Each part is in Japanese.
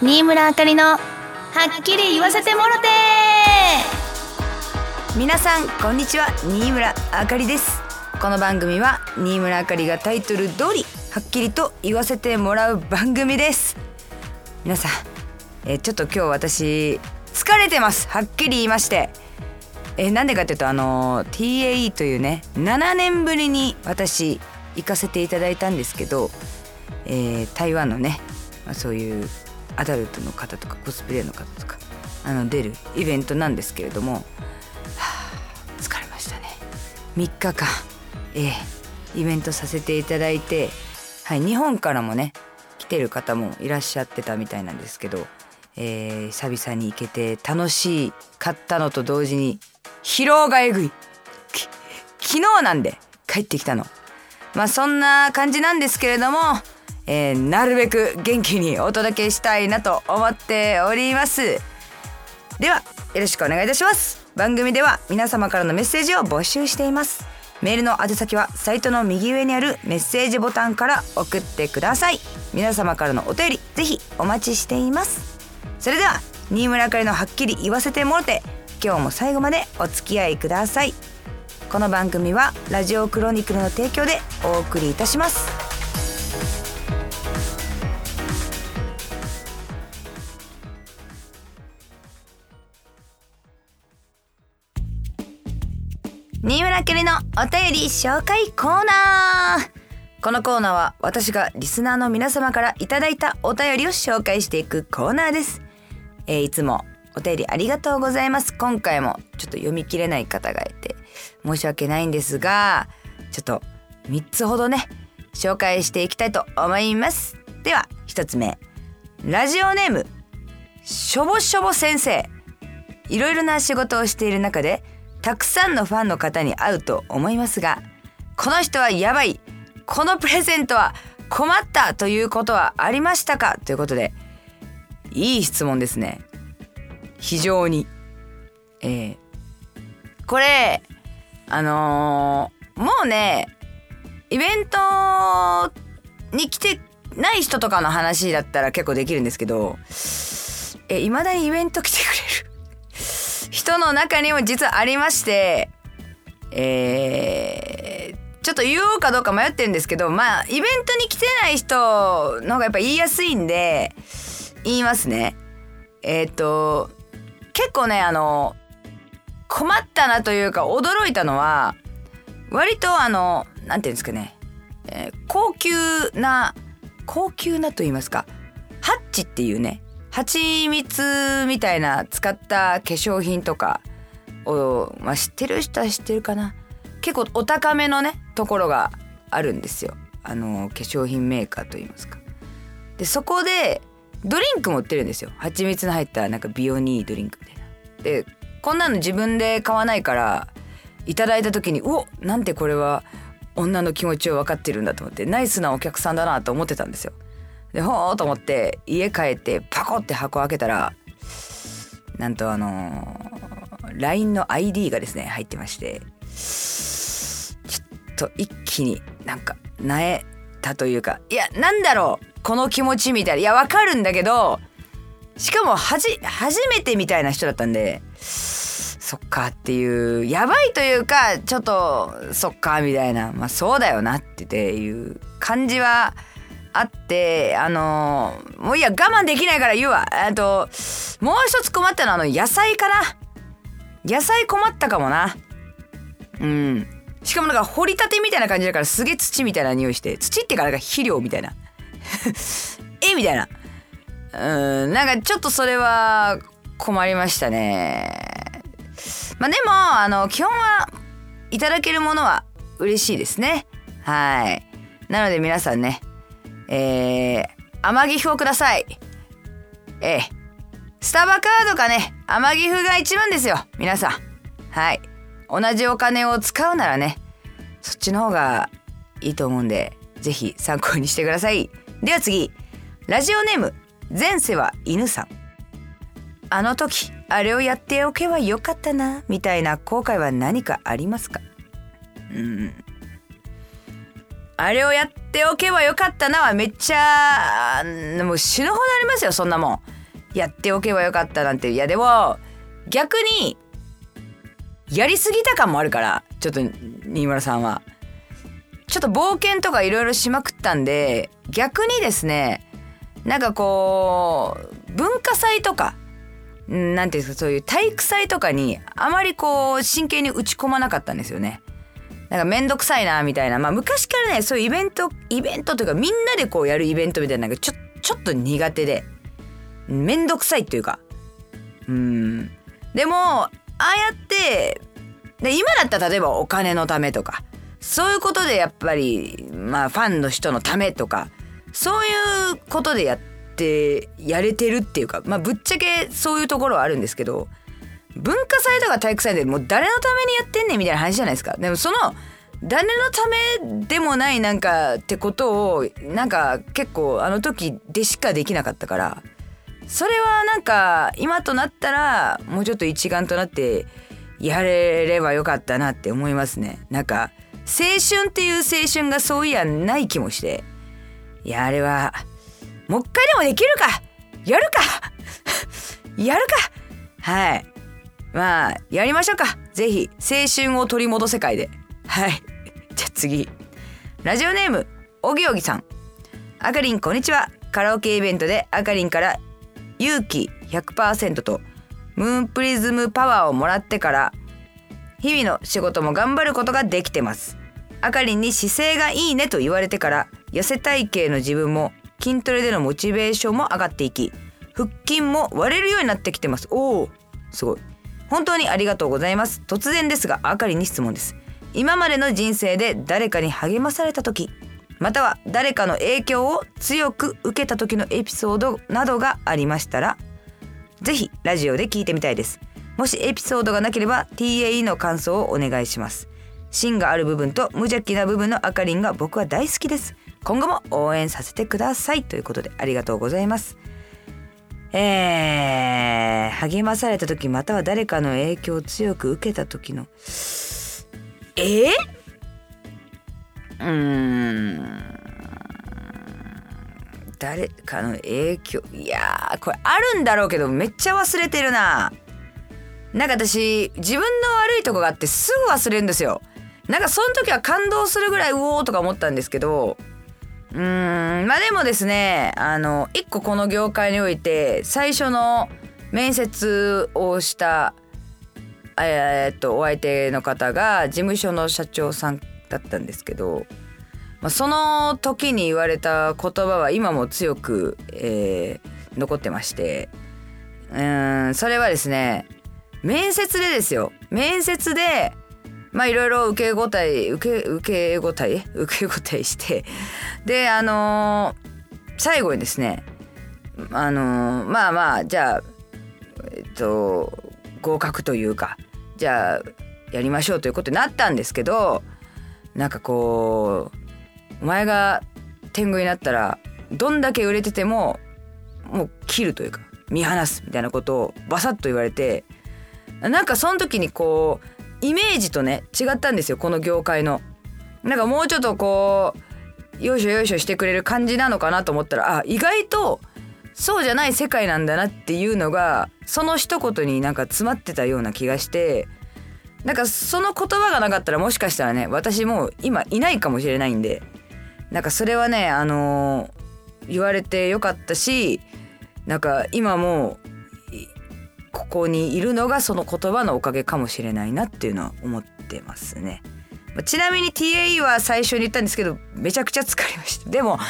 新村あかりのはっきり言わせてもろて。 皆さんこんにちは、新村あかりです。この番組は新村あかりがタイトル通りはっきりと言わせてもらう番組です。皆さん、ちょっと今日私疲れてます。はっきり言いまして、なんでかというとTAE というね、7年ぶりに私行かせていただいたんですけど、台湾のね、そういうアダルトの方とかコスプレの方とか出るイベントなんですけれども、疲れましたね。3日間、イベントさせていただいて、日本からもね来てる方もいらっしゃってたみたいなんですけど、久々に行けて楽しかったのと同時に疲労がえぐい。昨日なんで帰ってきたの。そんな感じなんですけれども、なるべく元気にお届けしたいなと思っております。ではよろしくお願いいたします。番組では皆様からのメッセージを募集しています。メールの宛先はサイトの右上にあるメッセージボタンから送ってください。皆様からのお便りぜひお待ちしています。それでは新村あかりのはっきり言わせてもろて、今日も最後までお付き合いください。この番組はラジオクロニクルの提供でお送りいたします。新村あかりのお便り紹介コーナー。このコーナーは私がリスナーの皆様からいただいたお便りを紹介していくコーナーです。いつもお便りありがとうございます。今回もちょっと読み切れない方がいて申し訳ないんですが、ちょっと3つほどね紹介していきたいと思います。では1つ目、ラジオネームしょぼしょぼ先生。いろいろな仕事をしている中でたくさんのファンの方に会うと思いますが、この人はやばい、このプレゼントは困ったということはありましたか、ということで、いい質問ですね。非常に、これもうね、イベントに来てない人とかの話だったら結構できるんですけど、未だにイベント来てくれる人の中にも実はありまして、ちょっと言おうかどうか迷ってるんですけど、イベントに来てない人の方がやっぱ言いやすいんで言いますね。結構ね、困ったなというか驚いたのは、割となんていうんですかね、高級なと言いますか、ハッチっていうね、蜂蜜みたいな使った化粧品とかを、知ってる人は知ってるかな。結構お高めのねところがあるんですよ。化粧品メーカーといいますか。でそこでドリンクも売ってるんですよ。蜂蜜の入ったなんかビオニードリンクみたいな。でこんなの自分で買わないからいただいた時に、なんてこれは女の気持ちを分かってるんだと思って、ナイスなお客さんだなと思ってたんですよ。でほーと思って家帰ってパコって箱開けたら、なんとLINE の ID がですね入ってまして、ちょっと一気になんか萎えたというか、いやなんだろうこの気持ちみたいな、いやわかるんだけど、しかも初めてみたいな人だったんで、そっかっていう、やばいというかちょっとそっかみたいな、そうだよなっていう感じはあって、もういや我慢できないから言うわ。もう一つ困ったのは野菜かな。野菜困ったかもな。しかもなんか掘りたてみたいな感じだから、すげえ土みたいな匂いして、土っていうかなんか肥料みたいなみたいな。なんかちょっとそれは困りましたね。でも基本はいただけるものは嬉しいですね。はい。なので皆さんね、天岐阜をください。スタバカードかね、天岐阜が一番ですよ皆さん。はい。同じお金を使うならね、そっちの方がいいと思うんで、ぜひ参考にしてください。では次、ラジオネーム前世は犬さん。あの時あれをやっておけばよかったなみたいな後悔は何かありますか？あれをやっておけばよかったなはめっちゃもう死ぬほどありますよ。そんなもんやっておけばよかったなんて。いやでも逆にやりすぎた感もあるから、ちょっと新村さんはちょっと冒険とかいろいろしまくったんで、逆にですね、なんかこう文化祭とかなんていうんですか、そういう体育祭とかにあまりこう真剣に打ち込まなかったんですよね。なんかめんどくさいなみたいな、まあ昔からねそういうイベントというかみんなでこうやるイベントみたいなのがちょっと苦手でめんどくさいっていうか、でもああやってで今だったら例えばお金のためとかそういうことでやっぱりまあファンの人のためとかそういうことでやれてるっていうか、まあぶっちゃけそういうところはあるんですけど、文化祭とか体育祭でもう誰のためにやってんねんみたいな話じゃないですか。でもその誰のためでもないなんかってことをなんか結構あの時でしかできなかったから、それはなんか今となったらもうちょっと一丸となってやれればよかったなって思いますね。なんか青春っていう青春がそういやない気もして、いやあれはもう一回でもできるかやるかやるか、はい、まあやりましょうか、ぜひ青春を取り戻せ会で。はいじゃあ次、ラジオネームおぎおぎさん。あかりんこんにちは。カラオケイベントであかりんから勇気 100% とムーンプリズムパワーをもらってから日々の仕事も頑張ることができてます。あかりんに姿勢がいいねと言われてから痩せ体型の自分も筋トレでのモチベーションも上がっていき、腹筋も割れるようになってきてます。おーすごい、本当にありがとうございます。突然ですがあかりんに質問です。今までの人生で誰かに励まされた時、または誰かの影響を強く受けた時のエピソードなどがありましたらぜひラジオで聞いてみたいです。もしエピソードがなければ TAE の感想をお願いします。芯がある部分と無邪気な部分のあかりんが僕は大好きです。今後も応援させてくださいということでありがとうございます。励まされた時または誰かの影響を強く受けた時の誰かの影響、いやーこれあるんだろうけどめっちゃ忘れてるな。なんか私自分の悪いとこがあってすぐ忘れるんですよ。なんかその時は感動するぐらいうおーとか思ったんですけど、まあでもですね、一個この業界において最初の面接をしたお相手の方が事務所の社長さんだったんですけど、その時に言われた言葉は今も強く、残ってまして、それはですね、面接でですよ。面接でまあいろいろ受け答えしてで最後にですねまあまあじゃあ合格というかじゃあやりましょうということになったんですけど、なんかこうお前が天狗になったらどんだけ売れててももう切るというか見放すみたいなことをバサッと言われて、なんかその時にこうイメージとね違ったんですよ、この業界の。なんかもうちょっとこうよいしょよいしょしてくれる感じなのかなと思ったら、意外とそうじゃない世界なんだなっていうのがその一言になんか詰まってたような気がして、なんかその言葉がなかったらもしかしたらね私もう今いないかもしれないんで、なんかそれはね言われてよかったし、なんか今もここにいるのがその言葉のおかげかもしれないなっていうのは思ってますね。ちなみに TAE は最初に言ったんですけどめちゃくちゃ疲れました。でも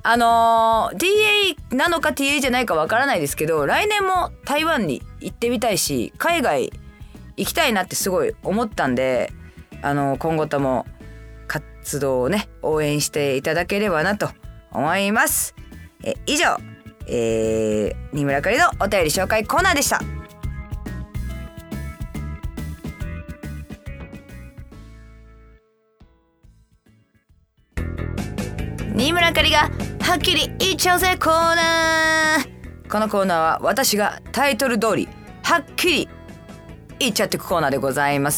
TAE なのか TAE じゃないかわからないですけど、来年も台湾に行ってみたいし海外行きたいなってすごい思ったんで、今後とも活動をね応援していただければなと思います。以上、新村あかりのお便り紹介コーナーでした。新村あかりがはっきり言っちゃうぜコーナー。このコーナーは私がタイトル通りはっきり言っちゃっていくコーナーでございます。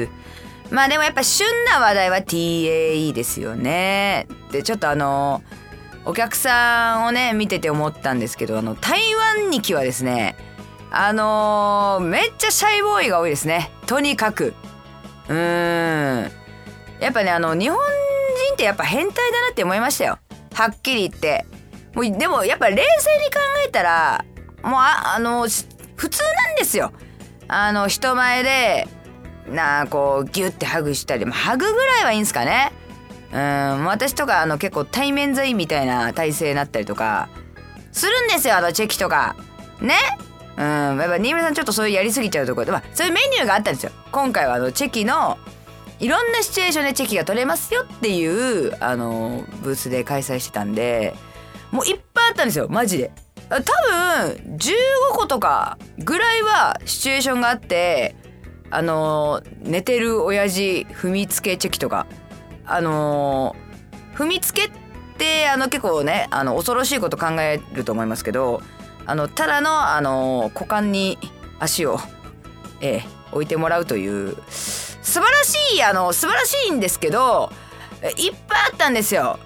まあでもやっぱ旬な話題は TAE ですよね。でちょっとお客さんをね見てて思ったんですけど、台湾にきはですねめっちゃシャイボーイが多いですね。とにかくやっぱね日本人ってやっぱ変態だなって思いましたよ、はっきり言って。もうでもやっぱ冷静に考えたらもう普通なんですよ。人前でこうギュッてハグしたり、ハグぐらいはいいんですかね。私とか結構対面座位みたいな体勢になったりとかするんですよ、チェキとかね。やっぱ新村さんちょっとそういうやりすぎちゃうところで、そういうメニューがあったんですよ。今回はチェキのいろんなシチュエーションでチェキが取れますよっていうブースで開催してたんで、もういっぱいあったんですよマジで。多分15個とかぐらいはシチュエーションがあって、寝てる親父踏みつけチェキとか、踏みつけって結構ね恐ろしいこと考えると思いますけど、ただの股間に足を、置いてもらうという素晴らしいんですけど、いっぱいあったんですよ。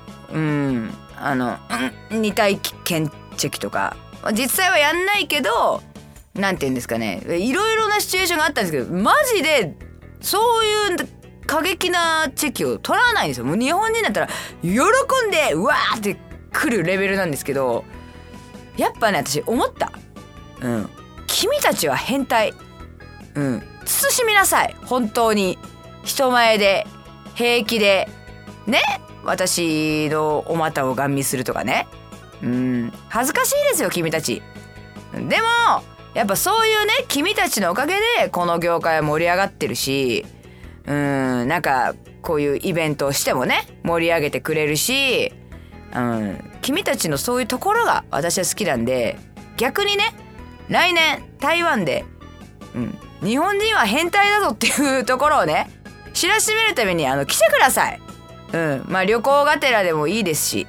二体験チェキとか実際はやんないけど、なんて言うんですかね、いろいろなシチュエーションがあったんですけど、マジでそういう過激なチェキを取らないんですよ。もう日本人だったら喜んでうわーって来るレベルなんですけど、やっぱね私思った、君たちは変態、慎みなさい。本当に人前で平気でね私のお股をガン見するとかね、恥ずかしいですよ君たち。でもやっぱそういうね君たちのおかげでこの業界は盛り上がってるし、なんかこういうイベントをしてもね盛り上げてくれるし、君たちのそういうところが私は好きなんで、逆にね来年台湾で、日本人は変態だぞっていうところをね知らしめるために来てください。旅行がてらでもいいですし、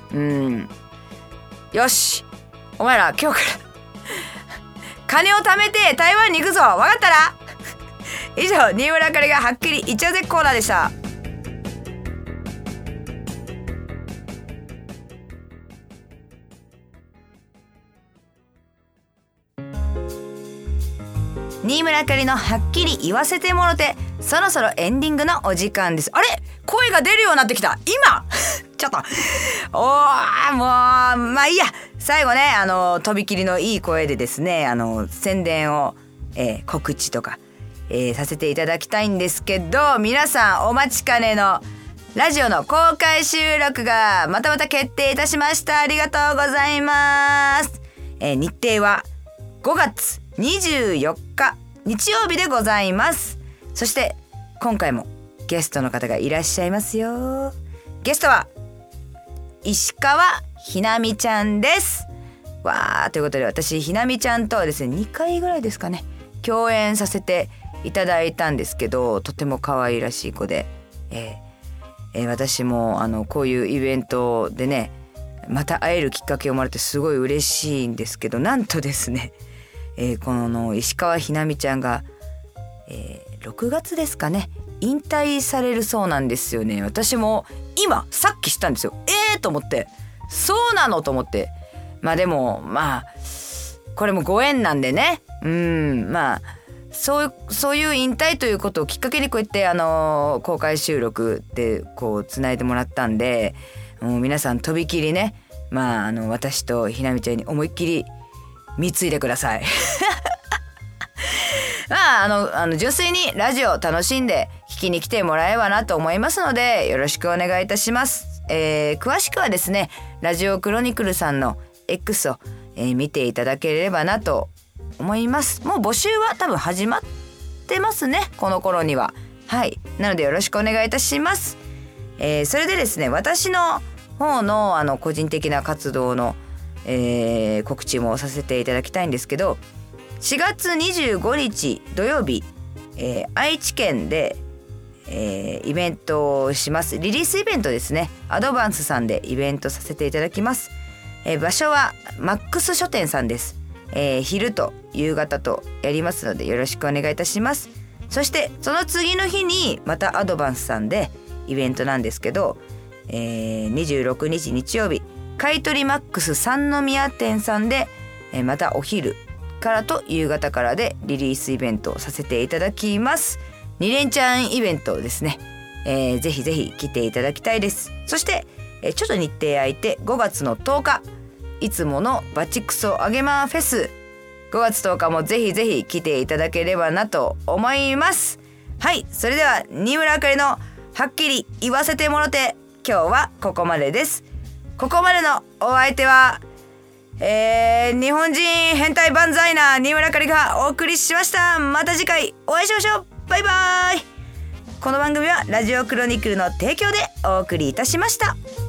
よしお前ら今日から金を貯めて台湾に行くぞ、分かったら以上、新村あかりがはっきり言っちゃうぜコーナーでした。新村あかりのはっきり言わせてもろて、そろそろエンディングのお時間です。あれ、声が出るようになってきた今ちょっともうまあいいや、最後ねとびきりのいい声でですね宣伝を、告知とか、させていただきたいんですけど、皆さんお待ちかねのラジオの公開収録がまた決定いたしました。ありがとうございます。日程は5月24日日曜日でございます。そして今回もゲストの方がいらっしゃいますよ。ゲストは石川ひなみちゃんです。わー、ということで私ひなみちゃんとはですね2回ぐらいですかね共演させていただいたんですけど、とても可愛らしい子で、私もこういうイベントでねまた会えるきっかけをもらってすごい嬉しいんですけど、なんとですね、この石川ひなみちゃんが、6月ですかね引退されるそうなんですよね。私も今さっき知ったんですよ。と思って、そうなのと思って、でもこれもご縁なんでね、そういう引退ということをきっかけにこうやって公開収録でこうつないでもらったんで、もう皆さんとびきりね私とひなみちゃんに思いっきり貢いでください純粋にラジオ楽しんで聞きに来てもらえればなと思いますのでよろしくお願いいたします。詳しくはですねラジオクロニクルさんの X を、見ていただければなと思います。もう募集は多分始まってますねこの頃には。はいなのでよろしくお願いいたします。それでですね私の方の個人的な活動の、告知もさせていただきたいんですけど、4月25日土曜日、愛知県で、イベントをします。リリースイベントですね。アドバンスさんでイベントさせていただきます。場所はマックス書店さんです。昼と夕方とやりますのでよろしくお願いいたします。そしてその次の日にまたアドバンスさんでイベントなんですけど、26日日曜日買取マックス三宮店さんで、またお昼からと夕方からでリリースイベントをさせていただきます。2連チャンイベントですね。ぜひぜひ来ていただきたいです。そして、ちょっと日程空いて5月の10日いつものバチクソあげまーフェス、5月10日もぜひぜひ来ていただければなと思います。はい、それでは新村あかりのはっきり言わせてもろて、今日はここまでです。ここまでのお相手は、日本人変態万歳な新村あかりがお送りしました。また次回お会いしましょう。バイバイ。この番組はラジオクロニクルの提供でお送りいたしました。